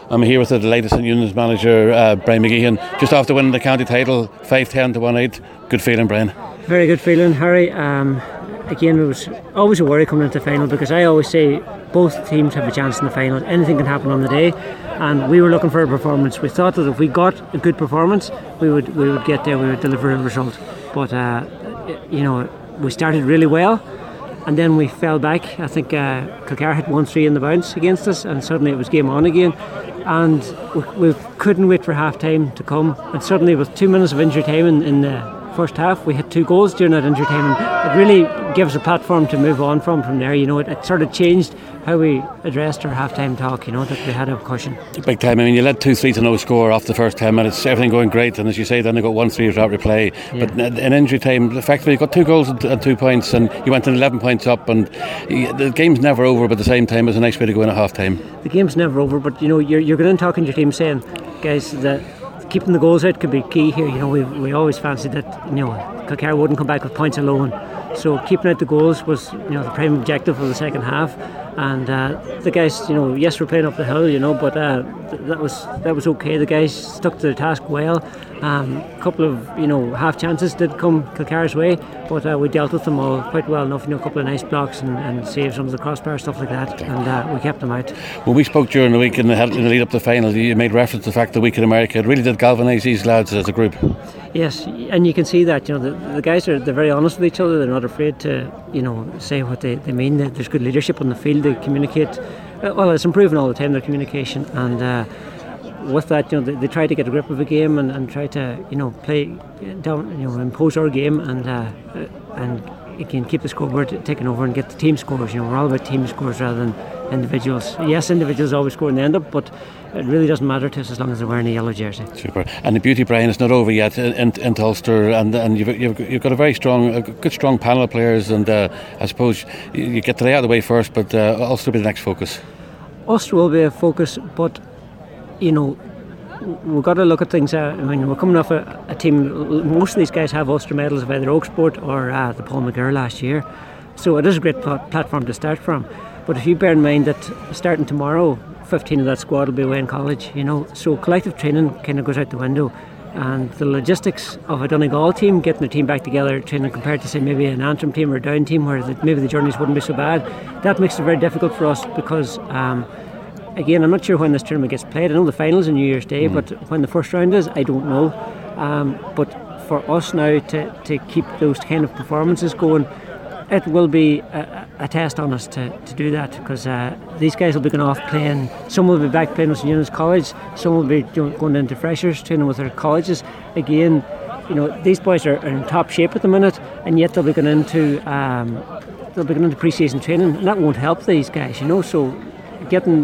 I'm here with the delighted St Eunan's manager, Brian McGeehan, just after winning the county title, 5-10 to 1-8. Good feeling, Brian? Very good feeling, Harry. Again, it was always a worry coming into the final, because I always say both teams have a chance in the final. Anything can happen on the day, and we were looking for a performance. We thought that if we got a good performance, we would get there, we would deliver a result. But we started really well, and then we fell back. I think Kilcar hit 1-3 in the bounce against us, and suddenly it was game on again. And we couldn't wait for half time to come, and suddenly with 2 minutes of injury time in the first half, we had 2 goals during that injury time, and it really gives a platform to move on from there. It sort of changed how we addressed our half-time talk, that we had a cushion. Big time. I mean, you led 2-3 to no score off the first 10 minutes, everything going great, and as you say, then they got 1-3 without replay. Yeah. But in injury time, effectively you got 2 goals and 2 points, and you went in 11 points up, and the game's never over, but at the same time it's a nice way to go in at half-time. The game's never over, but you're going in talking to your team saying, guys, that keeping the goals out could be key here. We always fancied that Kilcar wouldn't come back with points alone, so keeping out the goals was the prime objective of the second half. And the guys, yes, we're playing up the hill, but that was okay. The guys stuck to the task well. A couple of half chances did come Kilcar's way, but we dealt with them all quite well enough. A couple of nice blocks and saves under the crossbar, stuff like that, and we kept them out. When we spoke during the week in the lead up to the final, you made reference to the fact the week in America it really did galvanise these lads as a group. Yes, and you can see that the guys they're very honest with each other. They're not afraid to say what they mean. There's good leadership on the field. They communicate well. It's improving all the time, their communication, and with that, they try to get a grip of a game and try to play down, impose our game, and again keep the scoreboard taken over and get the team scores. We're all about team scores rather than individuals. Yes, individuals always score in the end up, but it really doesn't matter to us as long as they're wearing a yellow jersey. Super. And the beauty, Brian, it's not over yet in Ulster, and you've got a good strong panel of players, and I suppose you get to lay out the way first, but Ulster will be the next focus. Ulster will be a focus, but we've got to look at things. We're coming off a team. Most of these guys have Ulster medals of either Oaksport or the Paul McGirr last year, so it is a great platform to start from. But if you bear in mind that starting tomorrow, 15 of that squad will be away in college, so collective training kind of goes out the window, and the logistics of a Donegal team getting their team back together training compared to say maybe an Antrim team or a Down team where maybe the journeys wouldn't be so bad, that makes it very difficult for us because again, I'm not sure when this tournament gets played. I know the final's on New Year's Day, but when the first round is, I don't know. But for us now to keep those kind of performances going, it will be a test on us to do that, because these guys will be going off playing. Some will be back playing with St Eunan's College, some will be going into freshers, training with their colleges. Again, these boys are in top shape at the minute, and yet they'll be going into pre-season training, and that won't help these guys, so getting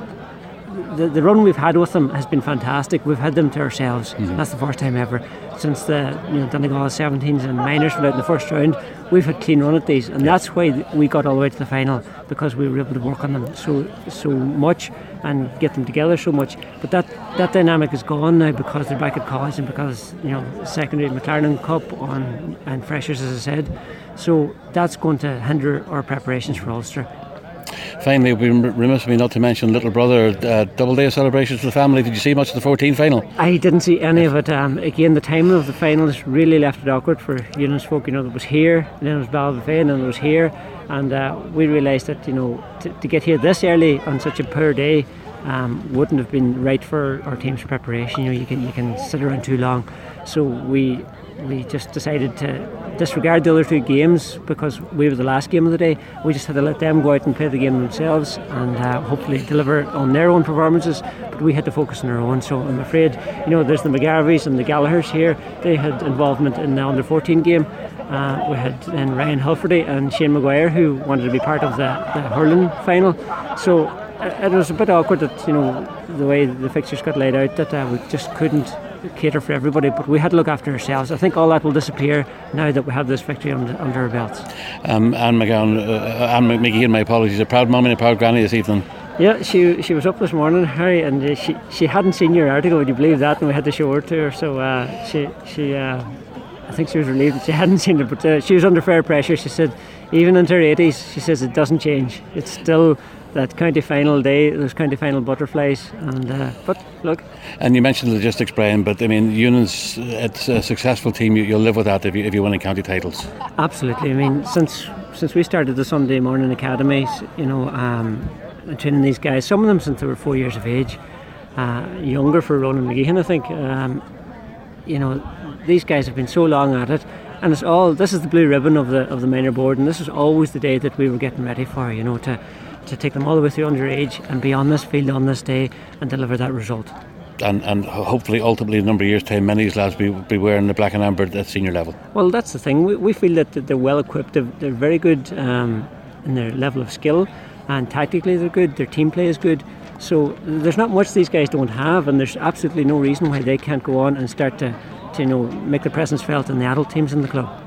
the run we've had with them has been fantastic. We've had them to ourselves. That's the first time ever since the Donegal 17s and minors were out in the first round. We've had clean run at these, and that's why we got all the way to the final, because we were able to work on them so much and get them together so much. But that dynamic is gone now because they're back at college, and because secondary McLaren Cup and freshers, as I said. So that's going to hinder our preparations for Ulster. Finally, it would be remiss of me not to mention little brother, double day of celebrations for the family. Did you see much of the 14 final? I didn't see any of it. Again, the timing of the finals really left it awkward for Eunan's folk. It was here, and then it was Ballybofey, and then it was here, and we realised that to get here this early on such a poor day wouldn't have been right for our team's preparation. You can sit around too long, so we just decided to disregard the other 2 games because we were the last game of the day. We just had to let them go out and play the game themselves and hopefully deliver on their own performances, but we had to focus on our own. So I'm afraid there's the McGarveys and the Gallaghers here. They had involvement in the under 14 game. We had then Ryan Hilferty and Shane Maguire, who wanted to be part of the hurling final. So it was a bit awkward that the way the fixtures got laid out, that we just couldn't cater for everybody, but we had to look after ourselves. I think all that will disappear now that we have this victory under our belts. Anne McGeehan, my apologies, a proud mum and a proud granny this evening. Yeah, she was up this morning, Harry, and she hadn't seen your article, would you believe that, and we had to show it to her, so she I think she was relieved that she hadn't seen it, but she was under fair pressure. She said even into her 80s, she says it doesn't change. It's still that county final day, those county final butterflies. And but look. And you mentioned logistics, Brian, but I mean, Union's, it's a successful team. You'll live with that if you're winning county titles. Absolutely. I mean, since we started the Sunday morning academies, training these guys, some of them since they were 4 years of age, younger for Ronan McGeehan, I think. These guys have been so long at it, and this is the blue ribbon of the minor board, and this is always the day that we were getting ready for, to take them all the way through underage and be on this field on this day and deliver that result. And hopefully, ultimately, in a number of years' time, many of these lads be wearing the black and amber at senior level. Well, that's the thing. We feel that they're well equipped. They're very good in their level of skill, and tactically they're good. Their team play is good. So there's not much these guys don't have, and there's absolutely no reason why they can't go on and start to make their presence felt in the adult teams in the club.